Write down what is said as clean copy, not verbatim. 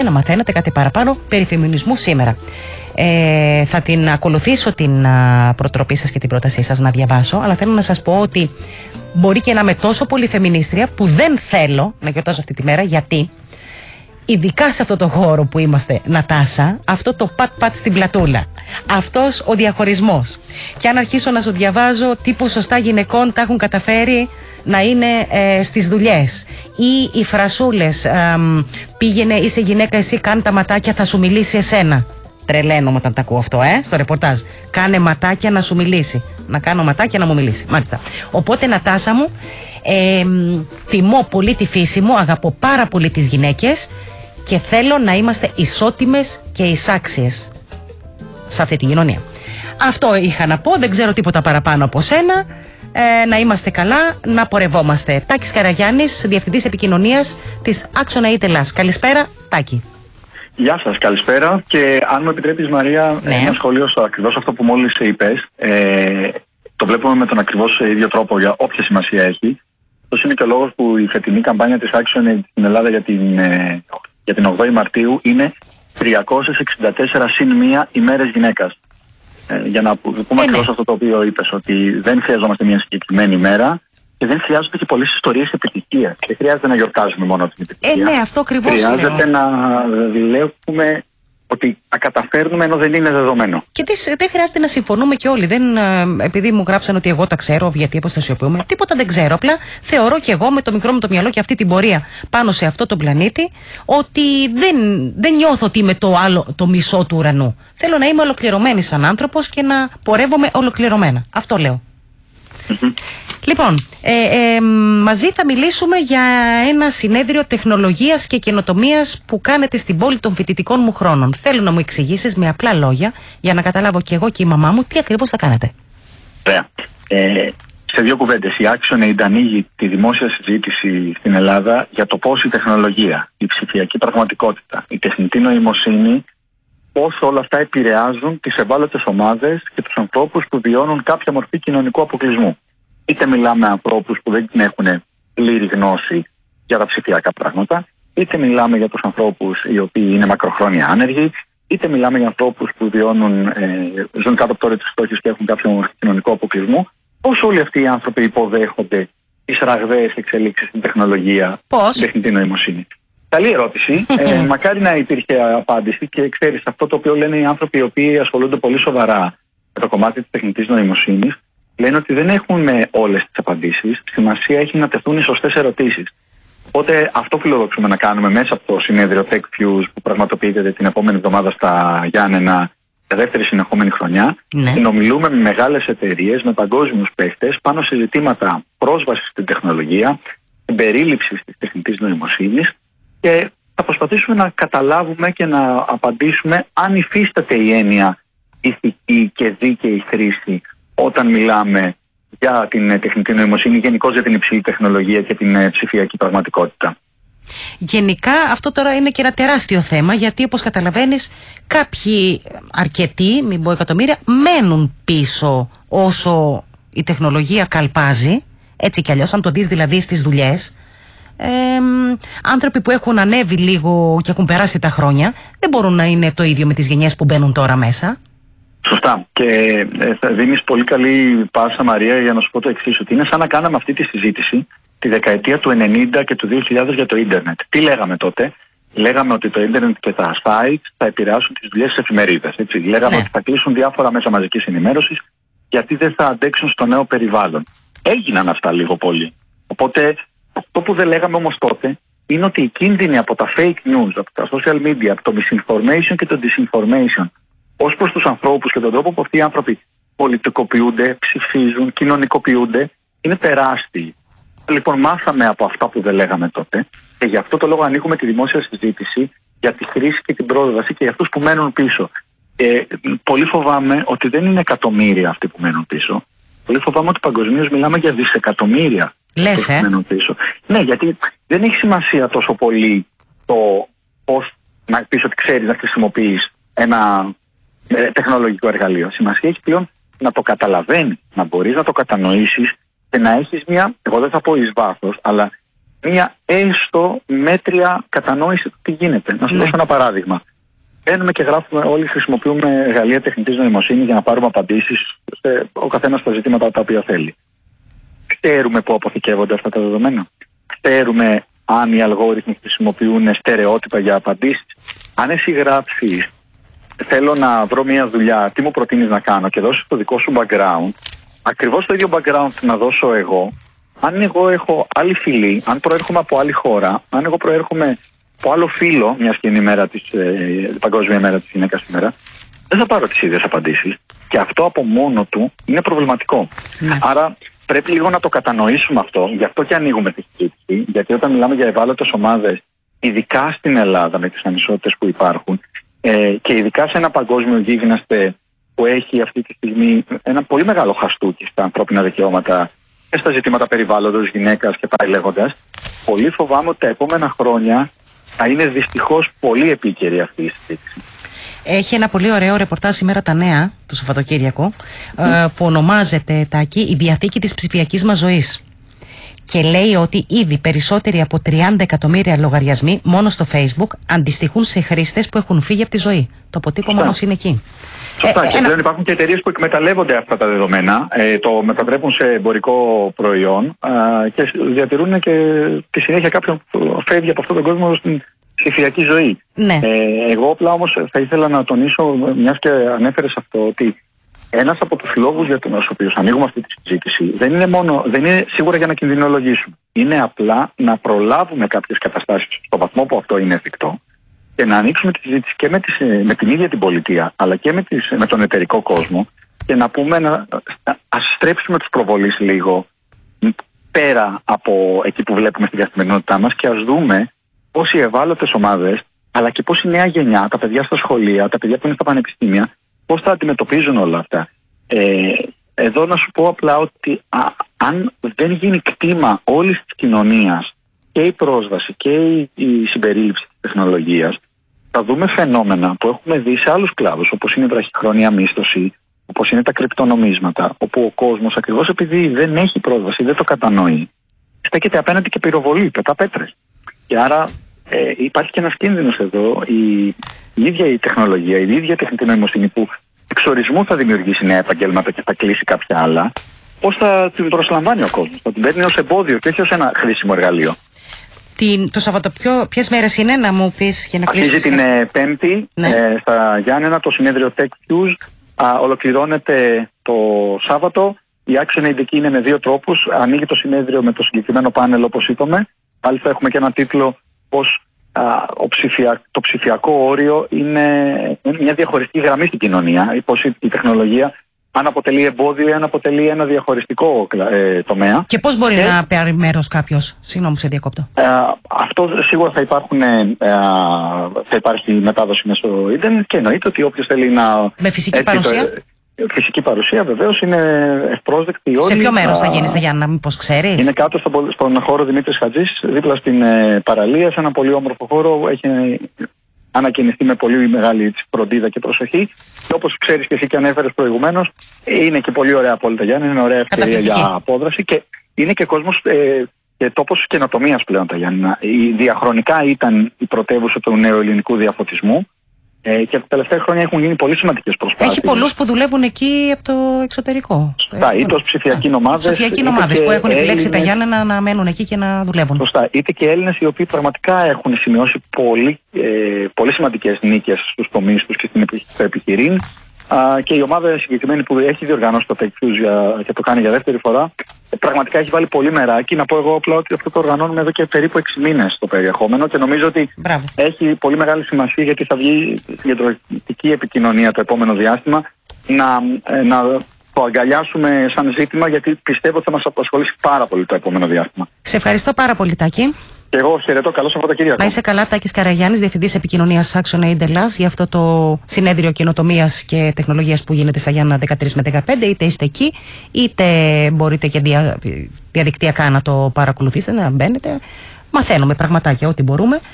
να μαθαίνετε κάτι παραπάνω περί φεμινισμού σήμερα. Θα την ακολουθήσω την προτροπή σας και την πρότασή σας να διαβάσω, αλλά θέλω να σας πω ότι μπορεί και να είμαι τόσο πολύ φεμινίστρια που δεν θέλω να γιορτάζω αυτή τη μέρα. Γιατί? Ειδικά σε αυτό το χώρο που είμαστε, Νατάσα, αυτό το πατ-πατ στην πλατούλα, αυτός ο διαχωρισμός. Και αν αρχίσω να σου διαβάζω τι ποσοστά γυναικών τα έχουν καταφέρει να είναι στις δουλειές, ή οι φρασούλες, πήγαινε, είσαι γυναίκα, εσύ κάνε τα ματάκια, θα σου μιλήσει εσένα. Τρελαίνομαι όταν τα ακούω αυτό, στο ρεπορτάζ. Κάνε ματάκια να σου μιλήσει. Να κάνω ματάκια να μου μιλήσει. Μάλιστα. Οπότε, Νατάσα μου, τιμώ πολύ τη φύση μου, αγαπώ πάρα πολύ τις γυναίκες και θέλω να είμαστε ισότιμες και εισάξιες σε αυτή τη κοινωνία. Αυτό είχα να πω, δεν ξέρω τίποτα παραπάνω από σένα. Να είμαστε καλά, να πορευόμαστε. Τάκης Καραγιάννης, Διευθυντής Επικοινωνίας της Άξονα Ιτελάς. Καλησπέρα, Τάκη. Γεια σας, καλησπέρα. Και αν μου επιτρέπεις, Μαρία, ένα σχόλιο στο ακριβώς αυτό που μόλις είπες. Το βλέπουμε με τον ακριβώς ίδιο τρόπο, για όποια σημασία έχει. Αυτό είναι και ο λόγος που η φετινή καμπάνια της Άξονα στην Ελλάδα για την 8η Μαρτίου είναι 364 συν 1 ημέρες γυναίκας. Για να πούμε ακριβώς αυτό το οποίο είπες, ότι δεν χρειαζόμαστε μια συγκεκριμένη ημέρα και δεν χρειάζονται και πολλές ιστορίες επιτυχίας. Δεν χρειάζεται να γιορτάζουμε μόνο την επιτυχία. Ναι, αυτό ακριβώς. Χρειάζεται να βλέπουμε ότι τα καταφέρνουμε ενώ δεν είναι δεδομένο. Και δεν χρειάζεται να συμφωνούμε κι όλοι. Επειδή μου γράψαν ότι εγώ τα ξέρω, γιατί αποστασιοποιούμε, τίποτα δεν ξέρω. Απλά θεωρώ κι εγώ με το μικρό μου το μυαλό και αυτή την πορεία πάνω σε αυτό τον πλανήτη, ότι δεν νιώθω ότι είμαι το μισό του ουρανού. Θέλω να είμαι ολοκληρωμένη σαν άνθρωπος και να πορεύομαι ολοκληρωμένα. Αυτό λέω. Λοιπόν, μαζί θα μιλήσουμε για ένα συνέδριο τεχνολογίας και καινοτομίας που κάνετε στην πόλη των φοιτητικών μου χρόνων. Θέλω να μου εξηγήσεις με απλά λόγια, για να καταλάβω και εγώ και η μαμά μου, τι ακριβώς θα κάνετε. Ωραία. Σε δύο κουβέντες. Η Άξονα ανοίγει τη δημόσια συζήτηση στην Ελλάδα για το πώς η τεχνολογία, η ψηφιακή πραγματικότητα, η τεχνητή νοημοσύνη, πώς όλα αυτά επηρεάζουν τις ευάλωτες ομάδες και τους ανθρώπους που βιώνουν κάποια μορφή κοινωνικού αποκλεισμού. Είτε μιλάμε με ανθρώπους που δεν έχουν πλήρη γνώση για τα ψηφιακά πράγματα, είτε μιλάμε για τους ανθρώπους οι οποίοι είναι μακροχρόνια άνεργοι, είτε μιλάμε για ανθρώπους που ζουν κάτω από το όριο της φτώχειας και έχουν κάποιο μορφή κοινωνικού αποκλεισμού. Πώς όλοι αυτοί οι άνθρωποι υποδέχονται τις ραγδαίες εξελίξεις στην τεχνολογία, στην τεχνητή νοημοσύνη? Καλή ερώτηση. Μακάρι να υπήρχε απάντηση, και ξέρεις, αυτό το οποίο λένε οι άνθρωποι οι οποίοι ασχολούνται πολύ σοβαρά με το κομμάτι της τεχνητής νοημοσύνης, λένε ότι δεν έχουν όλες τις απαντήσεις. Σημασία έχει να τεθούν οι σωστές ερωτήσεις. Οπότε αυτό φιλοδοξούμε να κάνουμε μέσα από το συνέδριο Tech Fuse που πραγματοποιείται την επόμενη εβδομάδα στα Γιάννενα για δεύτερη συνεχόμενη χρονιά. Συνομιλούμε με μεγάλες εταιρείες, με παγκόσμιους παίχτες πάνω σε ζητήματα πρόσβασης στην τεχνολογία, συμπερίληψης της τεχνητής νοημοσύνης, και θα προσπαθήσουμε να καταλάβουμε και να απαντήσουμε αν υφίσταται η έννοια ηθική και δίκαιη χρήση όταν μιλάμε για την τεχνητή νοημοσύνη, γενικώς για την υψηλή τεχνολογία και την ψηφιακή πραγματικότητα. Γενικά αυτό τώρα είναι και ένα τεράστιο θέμα, γιατί όπως καταλαβαίνεις κάποιοι, αρκετοί, μην πω εκατομμύρια, μένουν πίσω όσο η τεχνολογία καλπάζει, έτσι κι αλλιώς, αν το δεις δηλαδή στις δουλειές. Άνθρωποι που έχουν ανέβει λίγο και έχουν περάσει τα χρόνια δεν μπορούν να είναι το ίδιο με τις γενιές που μπαίνουν τώρα μέσα. Σωστά. Και θα δίνεις πολύ καλή πάσα, Μαρία, για να σου πω το εξής, ότι είναι σαν να κάναμε αυτή τη συζήτηση τη δεκαετία του 90 και του 2000 για το ίντερνετ. Τι λέγαμε τότε? Λέγαμε ότι το ίντερνετ και τα sites θα επηρεάσουν τις δουλειές της εφημερίδας. Λέγαμε ότι θα κλείσουν διάφορα μέσα μαζικής ενημέρωσης γιατί δεν θα αντέξουν στο νέο περιβάλλον. Έγιναν αυτά λίγο πολύ. Οπότε αυτό που δεν λέγαμε όμως τότε είναι ότι οι κίνδυνοι από τα fake news, από τα social media, από το misinformation και το disinformation ως προς τους ανθρώπους και τον τρόπο που αυτοί οι άνθρωποι πολιτικοποιούνται, ψηφίζουν, κοινωνικοποιούνται, είναι τεράστιοι. Λοιπόν, μάθαμε από αυτά που δεν λέγαμε τότε, και γι' αυτό το λόγο ανοίγουμε τη δημόσια συζήτηση για τη χρήση και την πρόσβαση και για αυτούς που μένουν πίσω. Πολύ φοβάμαι ότι δεν είναι εκατομμύρια αυτοί που μένουν πίσω. Πολύ φοβάμαι ότι παγκοσμίως μιλάμε για δισεκατομμύρια αυτούς που μένουν πίσω. Ναι, γιατί δεν έχει σημασία τόσο πολύ το πώς να πεις ότι ξέρεις να χρησιμοποιείς ένα τεχνολογικό εργαλείο. Σημασία έχει πλέον να το καταλαβαίνεις, να μπορείς να το κατανοήσεις και να έχεις μια, εγώ δεν θα πω εις βάθος, αλλά μια έστω μέτρια κατανόηση του τι γίνεται. Να σας δώσω ένα παράδειγμα. Μπαίνουμε και γράφουμε, όλοι χρησιμοποιούμε εργαλεία τεχνητής νοημοσύνης για να πάρουμε απαντήσεις ο καθένας στα ζητήματα τα οποία θέλει. Ξέρουμε πού αποθηκεύονται αυτά τα δεδομένα. Ξέρουμε αν οι αλγόριθμοι χρησιμοποιούν στερεότυπα για απαντήσεις. Αν εσύ γράψεις, θέλω να βρω μια δουλειά, τι μου προτείνεις να κάνω και δώσεις το δικό σου background, ακριβώς το ίδιο background να δώσω εγώ, αν εγώ έχω άλλη φυλή, αν προέρχομαι από άλλη χώρα, αν εγώ προέρχομαι από άλλο φύλο, μιας και είναι η Παγκόσμια ημέρα της γυναίκας σήμερα, δεν θα πάρω τις ίδιες απαντήσεις. Και αυτό από μόνο του είναι προβληματικό. Άρα πρέπει λίγο να το κατανοήσουμε αυτό, γι' αυτό και ανοίγουμε τη συζήτηση, γιατί όταν μιλάμε για ευάλωτες ομάδες, ειδικά στην Ελλάδα με τις ανισότητες που υπάρχουν, και ειδικά σε ένα παγκόσμιο γίγνασθε που έχει αυτή τη στιγμή ένα πολύ μεγάλο χαστούκι στα ανθρώπινα δικαιώματα και στα ζητήματα περιβάλλοντος, γυναίκας και πάει λέγοντας, πολύ φοβάμαι ότι τα επόμενα χρόνια θα είναι δυστυχώς πολύ επίκαιρη αυτή η συζήτηση. Έχει ένα πολύ ωραίο ρεπορτάζ σήμερα τα Νέα, το Σαββατοκύριακο, που ονομάζεται «Τάκη, η διαθήκη της ψηφιακής μας ζωής». Και λέει ότι ήδη περισσότεροι από 30 εκατομμύρια λογαριασμοί μόνο στο Facebook αντιστοιχούν σε χρήστες που έχουν φύγει από τη ζωή. Το αποτύπωμα όμως είναι εκεί. Σωστά. Και πλέον υπάρχουν και εταιρείες που εκμεταλλεύονται αυτά τα δεδομένα, το μετατρέπουν σε εμπορικό προϊόν και διατηρούν και τη συνέχεια κάποιον που φεύγει από αυτόν τον κόσμο στην ψηφιακή ζωή. Ναι. Εγώ απλά όμως θα ήθελα να τονίσω, μιας και ανέφερες αυτό, ότι ένας από τους λόγους για τους οποίους ανοίγουμε αυτή τη συζήτηση δεν είναι σίγουρα για να κινδυνολογήσουμε. Είναι απλά να προλάβουμε κάποιες καταστάσεις στο βαθμό που αυτό είναι εφικτό και να ανοίξουμε τη συζήτηση και με την ίδια την πολιτεία, αλλά και με τον εταιρικό κόσμο και να πούμε ας στρέψουμε τους προβολείς λίγο πέρα από εκεί που βλέπουμε στην καθημερινότητά μας και ας δούμε πώς οι ευάλωτες ομάδες, αλλά και πώς η νέα γενιά, τα παιδιά στα σχολεία, τα παιδιά που είναι στα πανεπιστήμια, πώς θα αντιμετωπίζουν όλα αυτά. Εδώ να σου πω απλά ότι αν δεν γίνει κτήμα όλης της κοινωνίας και η πρόσβαση και η συμπερίληψη της τεχνολογίας, θα δούμε φαινόμενα που έχουμε δει σε άλλους κλάδους, όπως είναι η βραχυχρόνια μίσθωση, όπως είναι τα κρυπτονομίσματα, όπου ο κόσμος ακριβώς επειδή δεν έχει πρόσβαση, δεν το κατανοεί, στέκεται απέναντι και πυροβολεί, πετά πέτρες. Και άρα υπάρχει και ένας κίνδυνος εδώ, η ίδια η τεχνολογία, η ίδια η τεχνητή νοημοσύνη που εξορισμού θα δημιουργήσει νέα επαγγέλματα και θα κλείσει κάποια άλλα, πώς θα την προσλαμβάνει ο κόσμος, θα την παίρνει ως εμπόδιο και όχι ως ένα χρήσιμο εργαλείο. Το Σαββατοκύριακο, ποιες μέρες είναι να μου πεις για να κλείσει? Αρχίζει την Πέμπτη, ναι, στα Γιάννενα, το συνέδριο Tech Fuse. Ολοκληρώνεται το Σάββατο. Η Action Aid εκεί είναι με δύο τρόπους. Ανοίγει το συνέδριο με το συγκεκριμένο πάνελ, όπως είπαμε. Πάλι θα έχουμε και ένα τίτλο πως το ψηφιακό όριο είναι μια διαχωριστική γραμμή στην κοινωνία. Πως η τεχνολογία αν αποτελεί εμπόδιο ή αν αποτελεί ένα διαχωριστικό τομέα. Και πώς μπορεί να πάρει μέρος κάποιος? Συγγνώμη, σε διακόπτω. Αυτό σίγουρα θα υπάρχει μετάδοση μέσω ίντερνετ και εννοείται ότι όποιος θέλει να... Με φυσική παρουσία. Φυσική παρουσία βεβαίως είναι ευπρόσδεκτη όλοι. Σε ποιο μέρος θα γίνει, στα Γιάννα, μήπως ξέρεις? Είναι κάτω στον χώρο Δημήτρης Χατζής, δίπλα στην παραλία, σε ένα πολύ όμορφο χώρο. Έχει ανακοινηθεί με πολύ μεγάλη φροντίδα και προσοχή. Και όπως ξέρεις και εσύ και ανέφερες προηγουμένως, είναι και πολύ ωραία απόλυτα Γιάννη, είναι ωραία ευκαιρία για απόδραση και είναι και κόσμος και τόπος καινοτομίας πλέον τα Γιάννηνα. Διαχρονικά ήταν η πρωτεύουσα του νέου ελληνικού διαφωτισμού. Και τα τελευταία χρόνια έχουν γίνει πολύ σημαντικές προσπάθειες. Έχει πολλούς που δουλεύουν εκεί από το εξωτερικό. Σωστά, είτε ως ψηφιακοί νομάδες. Ψηφιακοί νομάδες που έχουν επιλέξει τα Γιάννενα να μένουν εκεί και να δουλεύουν. Σωστά, είτε και Έλληνες οι οποίοι πραγματικά έχουν σημειώσει πολύ σημαντικές νίκες στους τομείς τους και στο επιχειρήν. Και η ομάδα συγκεκριμένη που έχει διοργανώσει το Tech Fuse και το κάνει για δεύτερη φορά, πραγματικά έχει βάλει πολύ μεράκι. Να πω εγώ απλά ότι αυτό το οργανώνουμε εδώ και περίπου 6 μήνες το περιεχόμενο και νομίζω ότι έχει πολύ μεγάλη σημασία γιατί θα βγει συγκεντρωτική επικοινωνία το επόμενο διάστημα να το αγκαλιάσουμε σαν ζήτημα γιατί πιστεύω ότι θα μας απασχολήσει πάρα πολύ το επόμενο διάστημα. Σε ευχαριστώ πάρα πολύ, Τάκη. Και εγώ χαιρετώ. Καλό Σαββατοκύριακο. Να είσαι καλά, Τάκης Καραγιάννης, Διευθυντής Επικοινωνίας Action Aid Ελλάς, για αυτό το συνέδριο καινοτομίας και τεχνολογίας που γίνεται στα Γιάννα 13 με 15. Είτε είστε εκεί, είτε μπορείτε και διαδικτυακά να το παρακολουθήσετε, να μπαίνετε. Μαθαίνουμε πραγματάκια ό,τι μπορούμε.